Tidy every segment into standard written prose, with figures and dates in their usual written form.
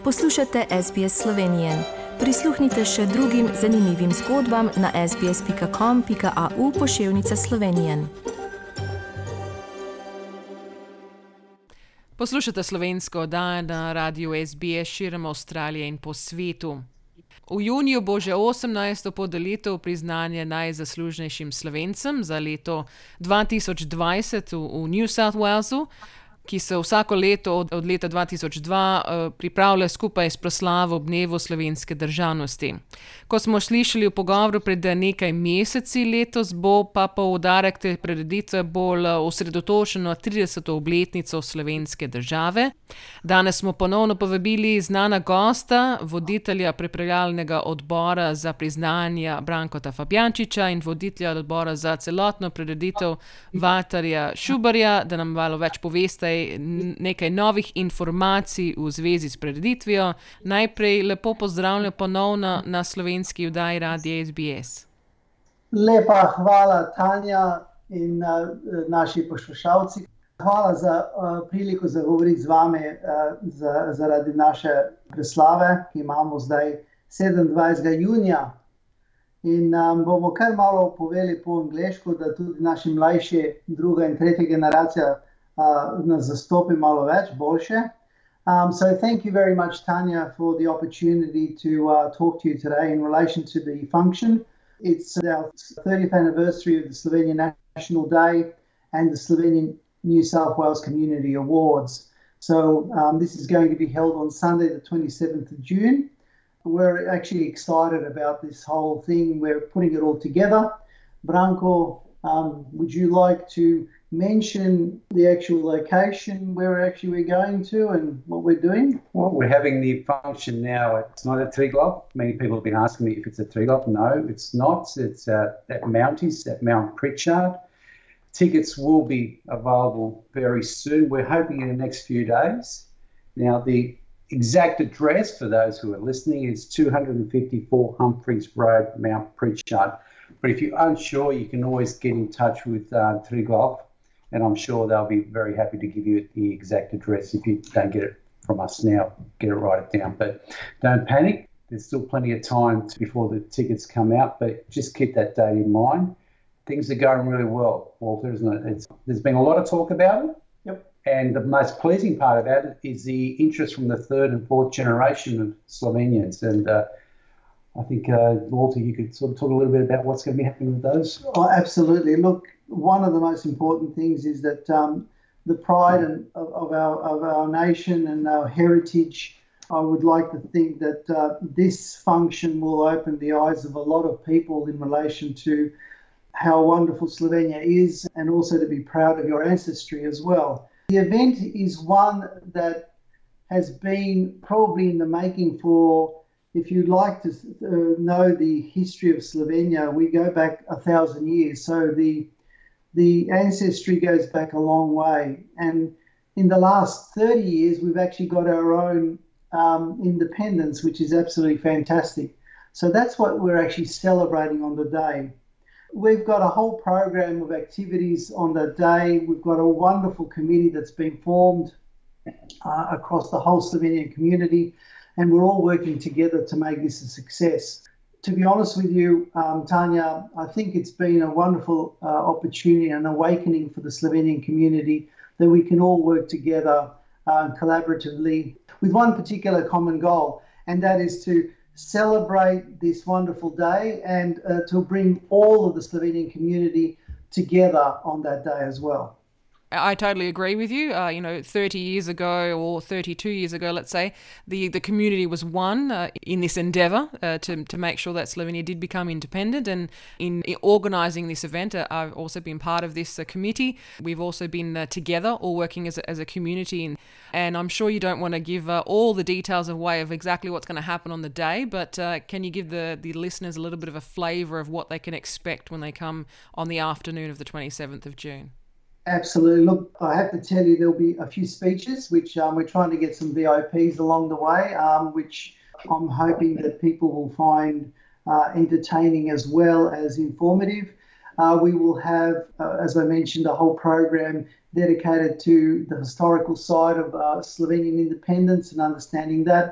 Poslušate SBS Slovenian. Prisluhnite še drugim zanimivim zgodbam na sbs.com.au/Slovenian. Poslušate slovensko oddajo na radiju SBS širom Avstralije in po svetu. V juniju bo že 18. podelitev priznanja najzaslužnejšim Slovencem za leto 2020 v New South Walesu, ki se vsako leto od leta 2002 pripravlja skupaj s proslavo ob dnevu slovenske državnosti. Ko smo slišali v pogovoru pred nekaj meseci, letos bo pa poudarek te prireditve bolj osredotočen na 30. obletnico slovenske države. Danes smo ponovno povabili znana gosta, voditelja pripravljalnega odbora za priznanja Brankota Fabjančiča in voditelja odbora za celotno prireditev Valterja Šubarja, da nam malo več poveste nekaj novih informacij v zvezi s prireditvijo. Najprej lepo pozdravljam ponovno na slovenski oddaji Radia SBS. Lepa hvala, Tanja in naši poslušalci. Hvala za priliko za govoriti z vami zaradi naše proslave, ki imamo zdaj 27. junija. In bomo kar malo povedali po angleško, da tudi naši mlajši, druga in tretja generacija nas zastopi malo več, boljše. So thank you very much, Tanya, for the opportunity to talk to you today in relation to the function. It's our 30th anniversary of the Slovenian National Day and the Slovenian New South Wales Community Awards. So this is going to be held on Sunday, the 27th of June. We're actually excited about this whole thing. We're putting it all together. Branko, would you like to mention the actual location where we're going to and what we're doing? Well, we're having the function now. It's not at Triglav. Many people have been asking me if it's at Triglav. No, it's not. It's at Mounties, at Mount Pritchard. Tickets will be available very soon. We're hoping in the next few days. Now, the exact address for those who are listening is 254 Humphreys Road, Mount Pritchard. But if you're unsure, you can always get in touch with Triglav, and I'm sure they'll be very happy to give you the exact address. If you don't get it from us now, write it down. But don't panic. There's still plenty of time before the tickets come out, but just keep that date in mind. Things are going really well, Walter, isn't it? There's been a lot of talk about it. Yep. And the most pleasing part about it is the interest from the third and fourth generation of Slovenians. And I think, Walter, you could sort of talk a little bit about what's going to be happening with those. Oh, absolutely. Look, one of the most important things is that the pride of our nation and our heritage, I would like to think that this function will open the eyes of a lot of people in relation to how wonderful Slovenia is, and also to be proud of your ancestry as well. The event is one that has been probably in the making for, if you'd like to know the history of Slovenia, we go back 1,000 years. So the ancestry goes back a long way. And in the last 30 years, we've actually got our own independence, which is absolutely fantastic. So that's what we're actually celebrating on the day. We've got a whole program of activities on the day. We've got a wonderful committee that's been formed across the whole Slovenian community, and we're all working together to make this a success. To be honest with you, Tanya, I think it's been a wonderful opportunity and awakening for the Slovenian community that we can all work together collaboratively with one particular common goal, and that is to celebrate this wonderful day and to bring all of the Slovenian community together on that day as well. I totally agree with you. 30 years ago or 32 years ago, let's say, the community was one in this endeavour to make sure that Slovenia did become independent. And in organising this event, I've also been part of this committee. We've also been together, all working as a community. And I'm sure you don't want to give all the details away of exactly what's going to happen on the day, but can you give the listeners a little bit of a flavour of what they can expect when they come on the afternoon of the 27th of June? Absolutely. Look, I have to tell you, there'll be a few speeches, which we're trying to get some VIPs along the way, which I'm hoping that people will find entertaining as well as informative. We will have, as I mentioned, a whole program dedicated to the historical side of Slovenian independence and understanding that.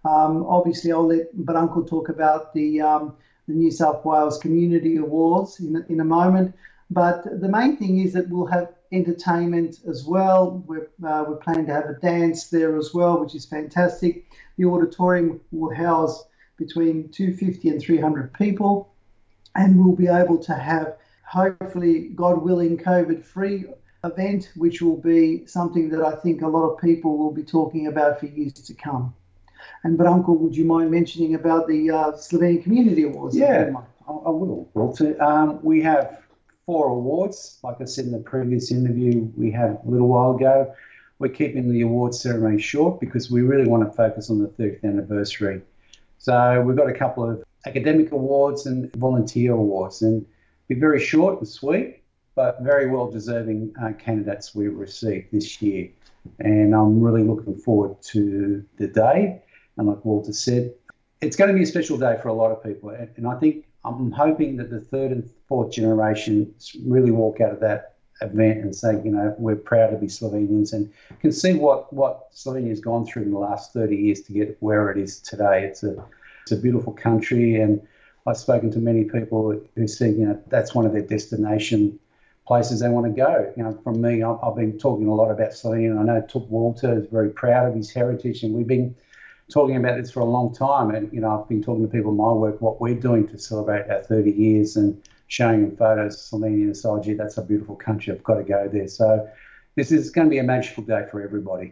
Obviously, I'll let Branko talk about the New South Wales Community Awards in a moment. But the main thing is that we'll have entertainment as well. We're planning to have a dance there as well, which is fantastic. The auditorium will house between 250 and 300 people, and we'll be able to have, hopefully, God willing, COVID-free event, which will be something that I think a lot of people will be talking about for years to come. And Branko, would you mind mentioning about the Slovenian Community Awards? Yeah, I will, Walter. We have 4 awards. Like I said in the previous interview we had a little while ago, we're keeping the awards ceremony short because we really want to focus on the 30th anniversary. So we've got a couple of academic awards and volunteer awards, and be very short and sweet, but very well deserving candidates we've received this year. And I'm really looking forward to the day. And like Walter said, it's going to be a special day for a lot of people. And I think I'm hoping that the 3rd and 4th generations really walk out of that event and say, you know, we're proud to be Slovenians and can see what Slovenia has gone through in the last 30 years to get where it is today. It's a beautiful country, and I've spoken to many people who say, you know, that's one of their destination places they want to go. You know, from me, I've been talking a lot about Slovenia, and I know Walter is very proud of his heritage, and we've been talking about this for a long time. And, you know, I've been talking to people in my work, what we're doing to celebrate our 30 years and showing them photos of Slovenia and say, oh, gee, that's a beautiful country. I've got to go there. So this is going to be a magical day for everybody.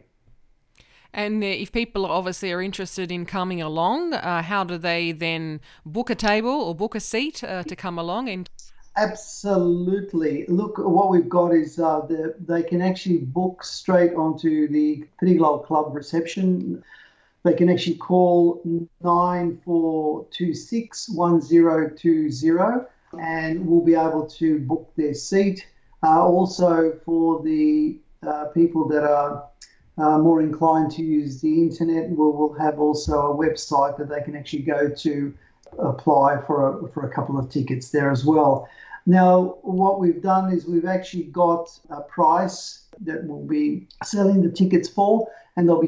And if people obviously are interested in coming along, how do they then book a table or book a seat to come along? And Absolutely. Look, what we've got is they can actually book straight onto the Triglav Club reception. They can actually call 9426-1020 and we'll be able to book their seat. Also, for the people that are more inclined to use the internet, we'll have also a website that they can actually go to apply for a couple of tickets there as well. Now, what we've done is we've actually got a price that we'll be selling the tickets for, and they'll be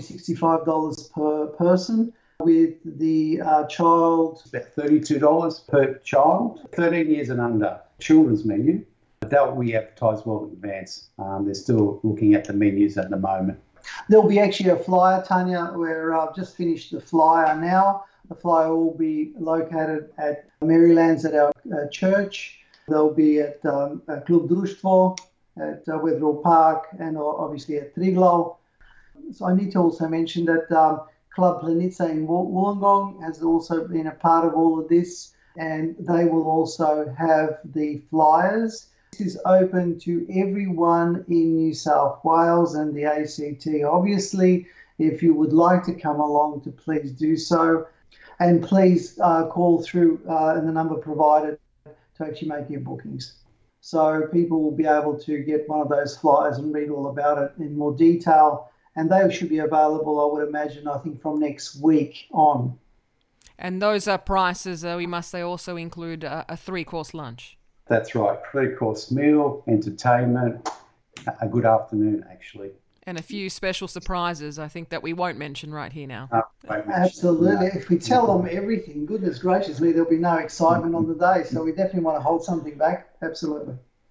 $65 per person, with the child about $32 per child, 13 years and under, children's menu. That will be advertised well in advance. They're still looking at the menus at the moment. There'll be actually a flyer, Tanya, where I've just finished the flyer now. The flyer will be located at Marylands at our church. They'll be at Klub Društvo, at Wetherill Park, and obviously at Triglav. So I need to also mention that Club Planica in Wollongong has also been a part of all of this, and they will also have the flyers. This is open to everyone in New South Wales and the ACT. Obviously, if you would like to come along, to please do so. And please call through in the number provided to actually make your bookings. So people will be able to get one of those flyers and read all about it in more detail. And they should be available, I would imagine, I think from next week on. And those prices, we must say, also include a 3-course lunch. That's right. 3-course meal, entertainment, a good afternoon, actually. And a few special surprises, I think, that we won't mention right here now. Absolutely. If we tell them everything, goodness gracious me, there'll be no excitement on the day. So we definitely want to hold something back. Absolutely.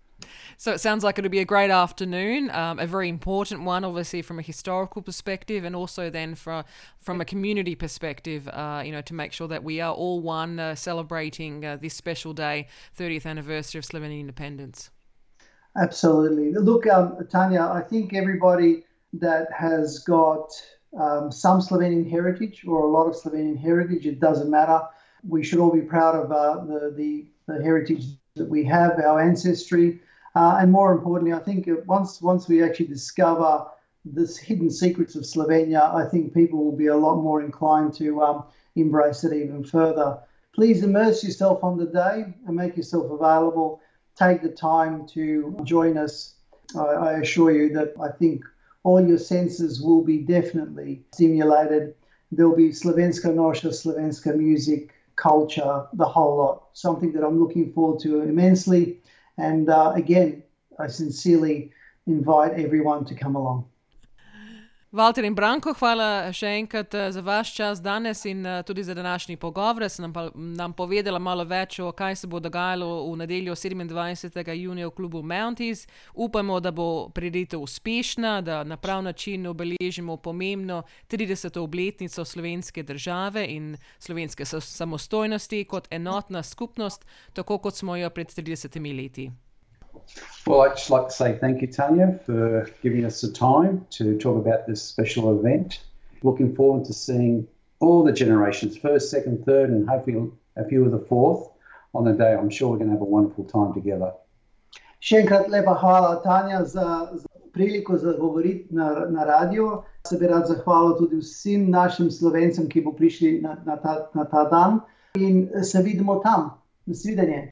So it sounds like it'll be a great afternoon, a very important one, obviously, from a historical perspective, and also then from a community perspective, to make sure that we are all one celebrating this special day, 30th anniversary of Slovenian independence. Absolutely. Look, Tanya, I think everybody that has got some Slovenian heritage or a lot of Slovenian heritage, it doesn't matter. We should all be proud of the heritage that we have, our ancestry. And more importantly, I think once we actually discover this hidden secrets of Slovenia, I think people will be a lot more inclined to embrace it even further. Please immerse yourself on the day and make yourself available. Take the time to join us. I assure you that I think all your senses will be definitely stimulated. There'll be Slovenska noša, Slovenska music, culture, the whole lot. Something that I'm looking forward to immensely. And again, I sincerely invite everyone to come along. Walter in Branko, hvala še enkrat za vaš čas danes in tudi za današnji pogovor. Ste nam povedala malo več o kaj se bo dogajalo v nedeljo 27. junija v klubu Mounties. Upamo, da bo prireditev uspešna, da na prav način obeležimo pomembno 30. obletnico slovenske države in slovenske samostojnosti kot enotna skupnost, tako kot smo jo pred 30 leti. Well, I'd just like to say thank you, Tanya, for giving us the time to talk about this special event. Looking forward to seeing all the generations, first, second, third, and hopefully a few of the fourth on the day. I'm sure we're going to have a wonderful time together. Še enkrat lepa hvala, Tanja, za priliko za govoriti na radio. Se bi rad zahvalil tudi vsem našim Slovencem, ki bo prišli na ta dan. In se vidimo tam. Nasvidenje.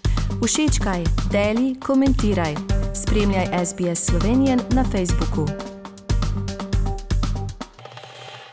Všečkaj, deli, komentiraj. Spremljaj SBS Slovenijan na Facebooku.